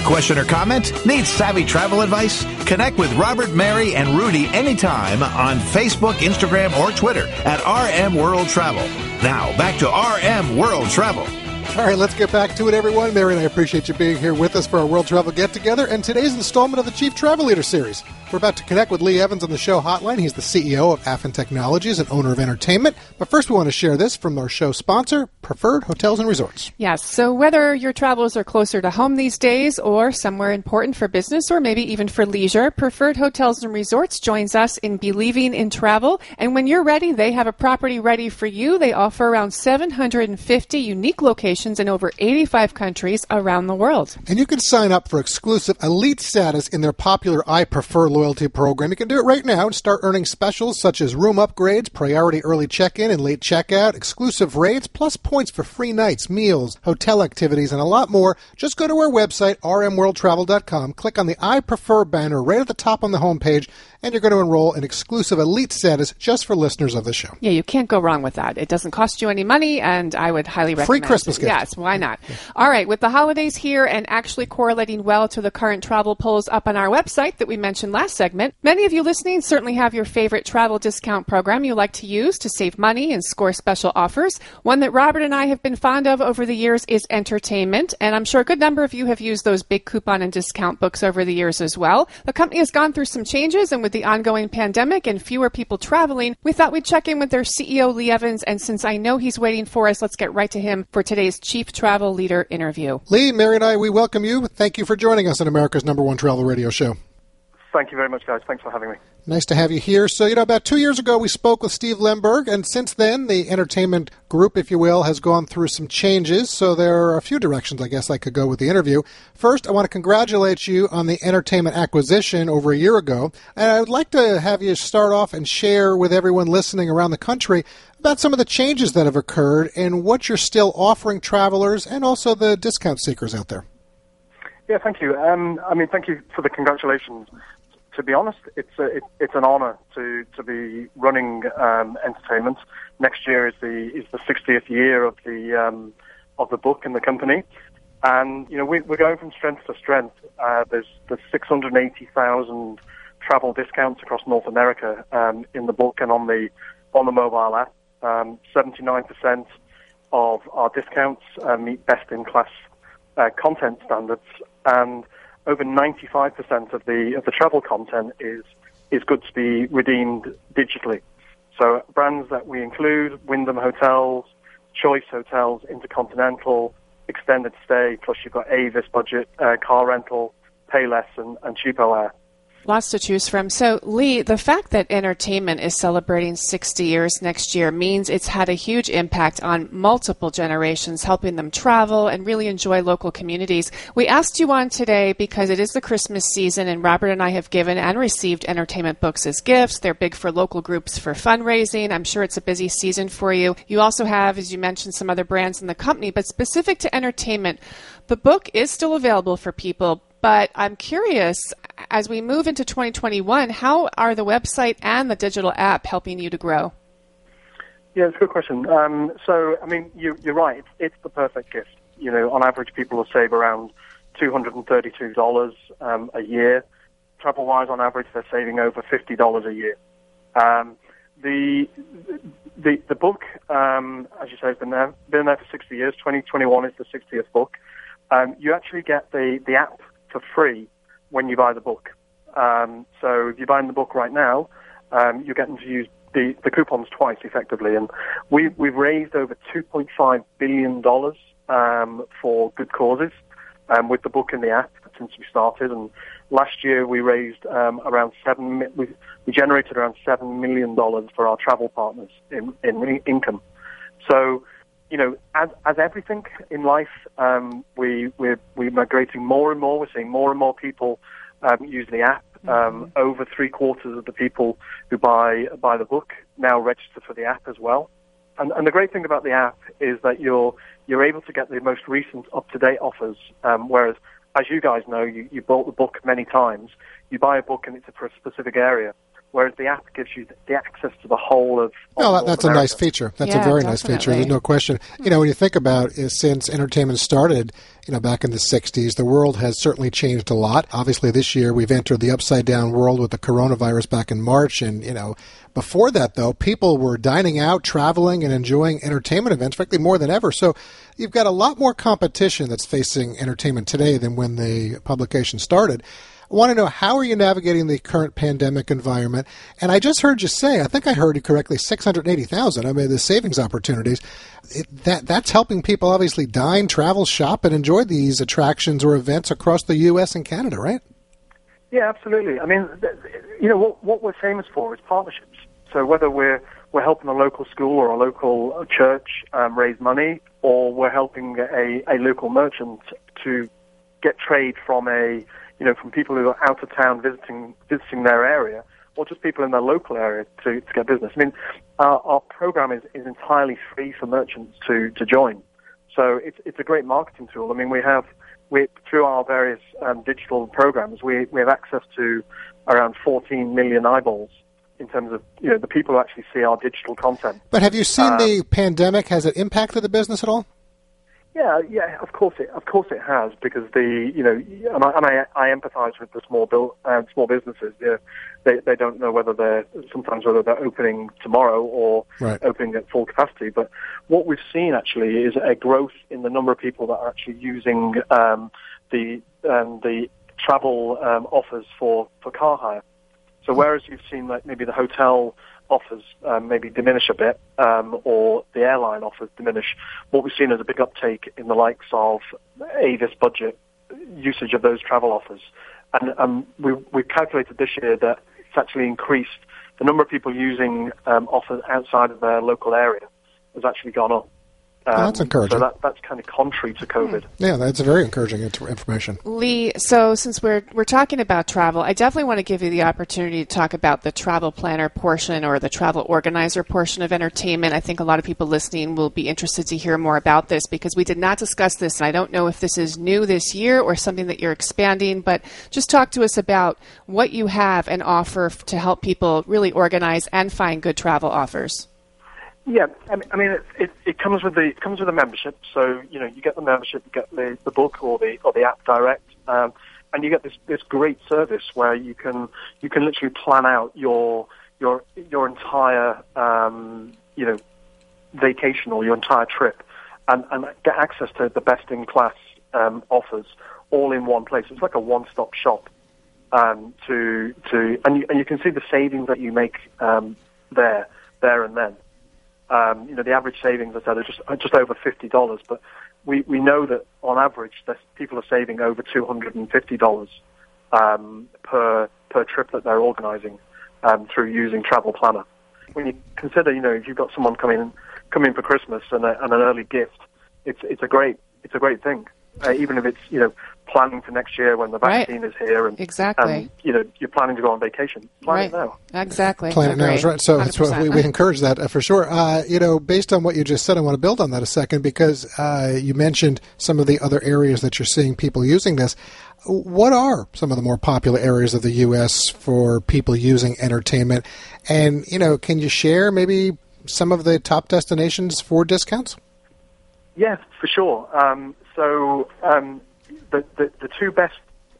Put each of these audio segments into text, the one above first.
question or comment? Need savvy travel advice? Connect with Robert, Mary, and Rudy anytime on Facebook, Instagram, or Twitter at RM World Travel. Now, back to RM World Travel. All right, let's get back to it, everyone. Mary and I appreciate you being here with us for our World Travel Get-Together and today's installment of the Chief Travel Leader Series. We're about to connect with Lee Evans on the show hotline. He's the CEO of Afen Technologies and owner of Entertainment. But first, we want to share this from our show sponsor, Preferred Hotels and Resorts. Yes, so whether your travels are closer to home these days or somewhere important for business or maybe even for leisure, Preferred Hotels and Resorts joins us in believing in travel. And when you're ready, they have a property ready for you. They offer around 750 unique locations in over 85 countries around the world. And you can sign up for exclusive elite status in their popular I Prefer loyalty program. You can do it right now and start earning specials such as room upgrades, priority early check-in and late checkout, exclusive rates, plus points for free nights, meals, hotel activities, and a lot more. Just go to our website, rmworldtravel.com, click on the I Prefer banner right at the top on the homepage, and you're going to enroll in exclusive elite status just for listeners of the show. Yeah, you can't go wrong with that. It doesn't cost you any money, and I would highly recommend Free Christmas gift. Yes, why not? Yeah. All right, with the holidays here and actually correlating well to the current travel polls up on our website that we mentioned last segment, many of you listening certainly have your favorite travel discount program you like to use to save money and score special offers. One that Robert and I have been fond of over the years is Entertainment, and I'm sure a good number of you have used those big coupon and discount books over the years as well. The company has gone through some changes, and with the ongoing pandemic and fewer people traveling, we thought we'd check in with their CEO, Lee Evans, and since I know he's waiting for us, let's get right to him for today's Chief Travel Leader interview. Lee, Mary, and I, we welcome you. Thank you for joining us on America's #1 travel radio show. Thank you very much, guys. Thanks for having me. Nice to have you here. So, about 2 years ago, we spoke with Steve Lemberg, and since then, the entertainment group, if you will, has gone through some changes. So there are a few directions, I guess, I could go with the interview. First, I want to congratulate you on the entertainment acquisition over a year ago. And I would like to have you start off and share with everyone listening around the country about some of the changes that have occurred and what you're still offering travelers and also the discount seekers out there. Yeah, thank you. Thank you for the congratulations. To be honest, it's an honour to be running Entertainment. Next year is the 60th year of the book and the company, and we're going from strength to strength. There's 680,000 travel discounts across North America in the book and on the mobile app. 79% of our discounts meet best-in-class content standards, and over 95% of the travel content is good to be redeemed digitally. So brands that we include: Wyndham Hotels, Choice Hotels, Intercontinental, Extended Stay, plus you've got Avis Budget, Car Rental, Payless, and Cheapo Air. Lots to choose from. So, Lee, the fact that Entertainment is celebrating 60 years next year means it's had a huge impact on multiple generations, helping them travel and really enjoy local communities. We asked you on today because it is the Christmas season, and Robert and I have given and received Entertainment books as gifts. They're big for local groups for fundraising. I'm sure it's a busy season for you. You also have, as you mentioned, some other brands in the company, but specific to Entertainment, the book is still available for people. But I'm curious, as we move into 2021, how are the website and the digital app helping you to grow? Yeah, it's a good question. You're right. It's the perfect gift. On average, people will save around $232 a year. Travel-wise, on average, they're saving over $50 a year. The book, as you say, has been there for 60 years. 2021 is the 60th book. You actually get the app for free when you buy the book. So if you're buying the book right now, you're getting to use the coupons twice, effectively. And we've raised over $2.5 billion for good causes with the book and the app since we started. And last year we raised we generated around $7 million for our travel partners in income. So, as everything in life, we're migrating more and more. We're seeing more and more people use the app. Over 3/4 of the people who buy the book now register for the app as well. And the great thing about the app is that you're able to get the most recent up-to-date offers. Whereas, as you guys know, you bought the book many times. You buy a book and it's for a specific area. whereas the app gives you the access to the whole of No, that's North a nice America. feature. That's a very nice feature. There's no question. You know, when you think about it, since entertainment started, you know, back in the 60s, the world has certainly changed a lot. Obviously, this year we've entered the upside-down world with the coronavirus back in March. And, you know, before that, though, people were dining out, traveling, and enjoying entertainment events, frankly, more than ever. So you've got a lot more competition that's facing entertainment today than when the publication started. I want to know, how are you navigating the current pandemic environment? And I just heard you say, I think I heard you correctly, $680,000. I mean, the savings opportunities, that's helping people obviously dine, travel, shop, and enjoy these attractions or events across the U.S. and Canada, right? Yeah, absolutely. I mean, you know, what we're famous for is partnerships. So whether we're helping a local school or a local church raise money, or we're helping a local merchant to get trade from from people who are out of town visiting their area, or just people in their local area to get business. I mean, our program is entirely free for merchants to join. So it's a great marketing tool. I mean, we through our various digital programs, we have access to around 14 million eyeballs in terms of, you know, the people who actually see our digital content. But have you seen the pandemic? Has it impacted the business at all? Yeah, of course it has, because and I empathise with the small businesses. You know, they don't know whether they're opening tomorrow or opening at full capacity. But what we've seen actually is a growth in the number of people that are actually using the travel offers for car hire. So whereas you've seen like maybe the hotel offers maybe diminish a bit, or the airline offers diminish, what we've seen is a big uptake in the likes of Avis Budget usage of those travel offers. And we've calculated this year that it's actually increased. The number of people using offers outside of their local area has actually gone up. That's encouraging. So that's kind of contrary to COVID. Yeah, that's very encouraging information. Lee, so since we're talking about travel, I definitely want to give you the opportunity to talk about the travel planner portion or the travel organizer portion of entertainment. I think a lot of people listening will be interested to hear more about this, because we did not discuss this, and I don't know if this is new this year or something that you're expanding, but just talk to us about what you have and offer to help people really organize and find good travel offers. Yeah, I mean, it comes with the membership. So you know, you get the membership, you get the book or the app direct, and you get this great service where you can literally plan out your entire vacation or your entire trip, and get access to the best in class offers all in one place. It's like a one-stop shop. And you can see the savings that you make there and then. The average savings, I said, are just over $50, but we know that on average people are saving over $250 per trip that they're organising through using Travel Planner. When you consider, you know, if you've got someone coming for Christmas and an early gift, it's a great thing. Even if it's, you know, planning for next year when the vaccine is here, and exactly, you know, you're planning to go on vacation. Plan it now. Exactly. Plan it now is right. So that's what we encourage that for sure. Based on what you just said, I want to build on that a second, because you mentioned some of the other areas that you're seeing people using this. What are some of the more popular areas of the U.S. for people using entertainment? And, you know, can you share maybe some of the top destinations for discounts? Yeah, for sure. The two best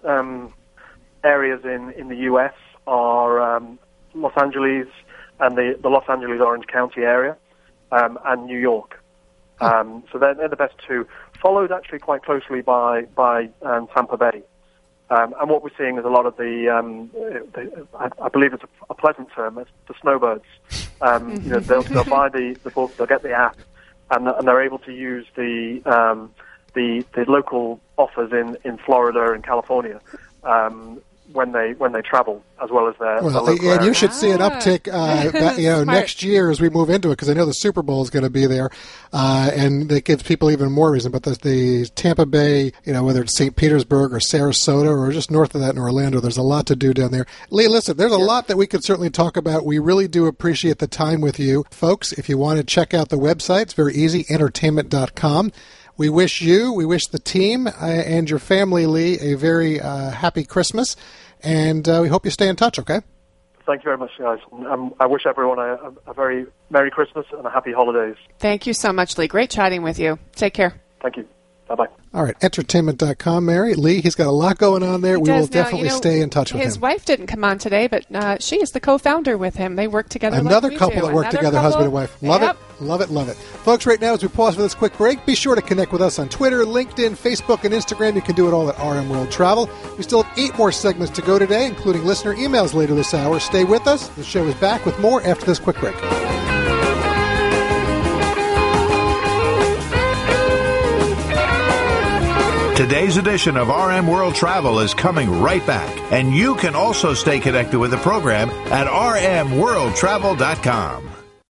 areas in the U.S. are Los Angeles and the Los Angeles Orange County area, and New York. So they're the best two, followed actually quite closely by Tampa Bay. And what we're seeing is a lot of I believe it's a pleasant term, it's the snowbirds. They'll buy the book, they'll get the app, and they're able to use the local offers in Florida and California when they travel, as well as their local and area. You should see an uptick next year as we move into it, because I know the Super Bowl is going to be there, and it gives people even more reason. But the Tampa Bay, you know, whether it's St. Petersburg or Sarasota or just north of that in Orlando, there's a lot to do down there. Lee, listen, there's a lot that we could certainly talk about. We really do appreciate the time with you. Folks, if you want to check out the website, it's very easy, entertainment.com. We wish the team and your family, Lee, a very happy Christmas, and we hope you stay in touch, okay? Thank you very much, guys. I wish everyone a very Merry Christmas and a Happy Holidays. Thank you so much, Lee. Great chatting with you. Take care. Thank you. Bye-bye. All right, entertainment.com, Mary. Lee, he's got a lot going on there. We will definitely stay in touch with him. His wife didn't come on today, but she is the co-founder with him. They work together. Another couple that work together, husband and wife. Love it, love it, love it. Folks, right now as we pause for this quick break, be sure to connect with us on Twitter, LinkedIn, Facebook, and Instagram. You can do it all at RM World Travel. We still have 8 more segments to go today, including listener emails later this hour. Stay with us. The show is back with more after this quick break. Today's edition of RM World Travel is coming right back, and you can also stay connected with the program at rmworldtravel.com.